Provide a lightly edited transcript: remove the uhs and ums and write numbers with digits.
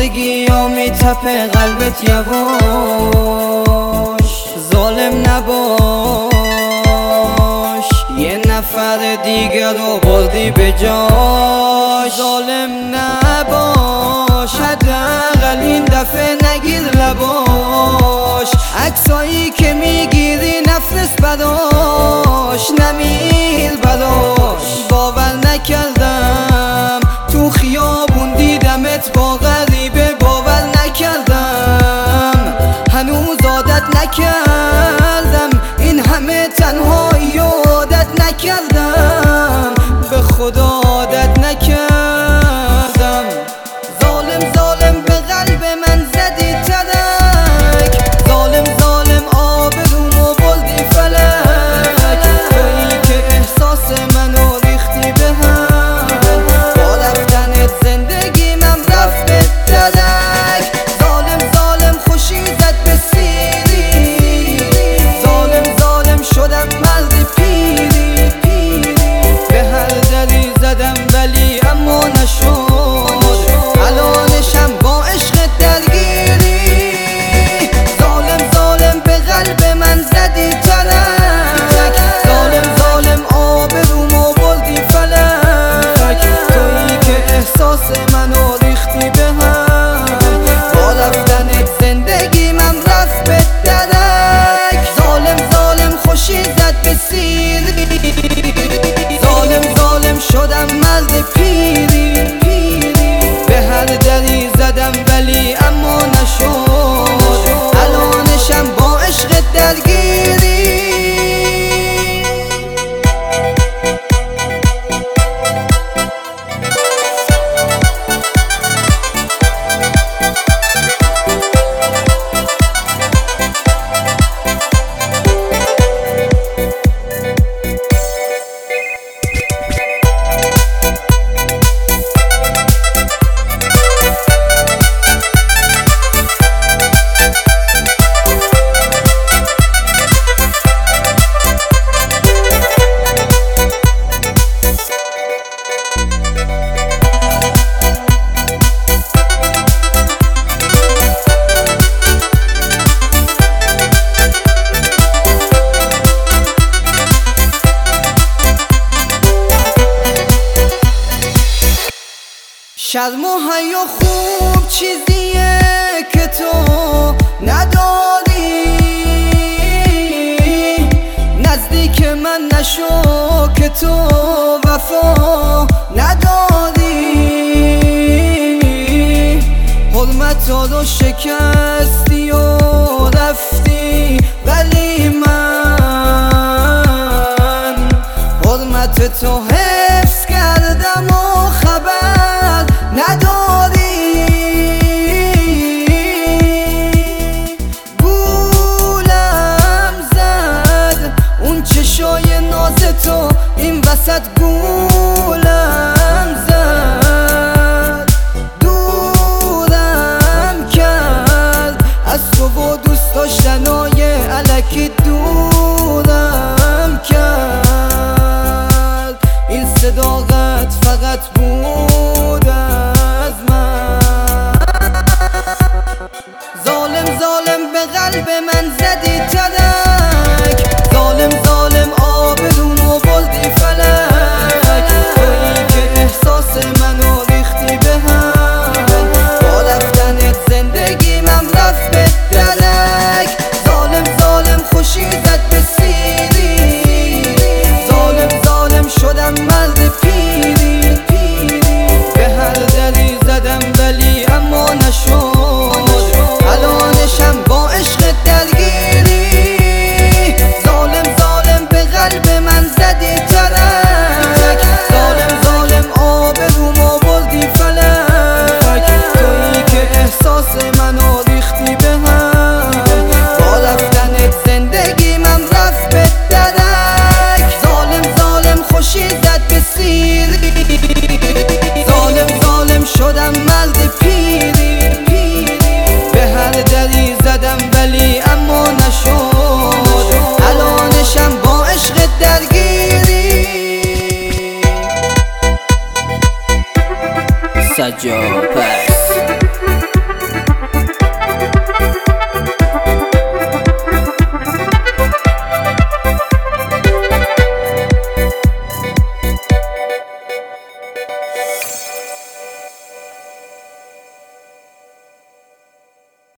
تازگی ها میتپه قلبت یواش، ظالم نباش یه نفر دیگر رو بردی به جاش. ظالم نباش حداقل این دفعه نگیر لباش، عکسایی که میگیری نفرست براش، نمیر براش. باور نکردم تو خیابون دیدمت با غریبه، باور نکردم هنوز عادت نکردم این همه تنهایی عادت نکردم، به خدا عادت نکردم. ظالم ظالم به قلب من زدی ترک، ظالم ظالم آبرومو بردی فلک، تویی که احساس منو ریختی به هم، با رفتنت زندگیمم رفت به درک. ظالم ظالم خوشی زد به سیری، ظالم ظالم شدم مرد پیری، به هر دری زدم ولی اما نشد، الانشم با عشق درگیری. ظالم ظالم به قلب من زدی ترک، ظالم ظالم آبرومو بردی فلک، تویی که احساس منو ریختی به هم، با رفتنت زندگیمم رفت به درک. ظالم ظالم خوشی زد به سیری، ظالم ظالم شدم مرد پیری، به هر دری زدم ولی اما نشد، الانشم با عشق درگیری. شرم و حیا خوب چیزیه که تو نداری، نزدیک من نشو که تو وفا نداری، حرمتا رو شکستی و رفتی ولی من حرمت تو حفظ کردم و خبر نداری. گولم زد اون چشای ناز تو این وسط، گولم زد دورم کرد از تو و دوست داشتنای الکی، دورم کرد این صداقت فقط بود از من. ظالم ظالم به قلب من زد